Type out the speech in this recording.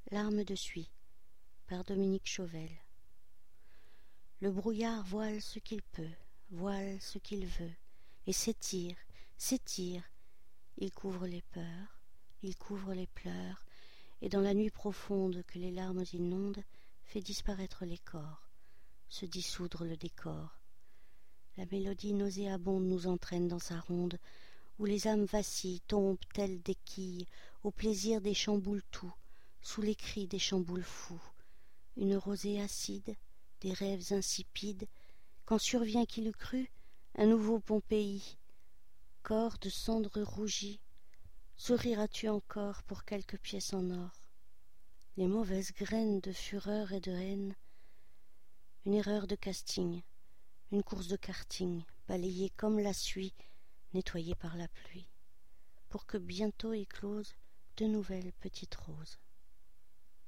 Larmes de suie par Dominique Chauvel. Le brouillard voile ce qu'il peut, voile ce qu'il veut, et s'étire, s'étire. Il couvre les peurs, il couvre les pleurs, et dans la nuit profonde que les larmes inondent, fait disparaître les corps, se dissoudre le décor. La mélodie nauséabonde nous entraîne dans sa ronde, où les âmes vacillent, tombent telles des quilles, au plaisir des chamboules tout, sous les cris des chamboules fous. Une rosée acide, des rêves insipides, quand survient qui l'eût cru, un nouveau Pompéi. Corps de cendre rougie, souriras-tu encore pour quelques pièces en or? Les mauvaises graines de fureur et de haine, une erreur de casting, une course de karting, balayée comme la suie, nettoyée par la pluie, pour que bientôt éclosent de nouvelles petites roses.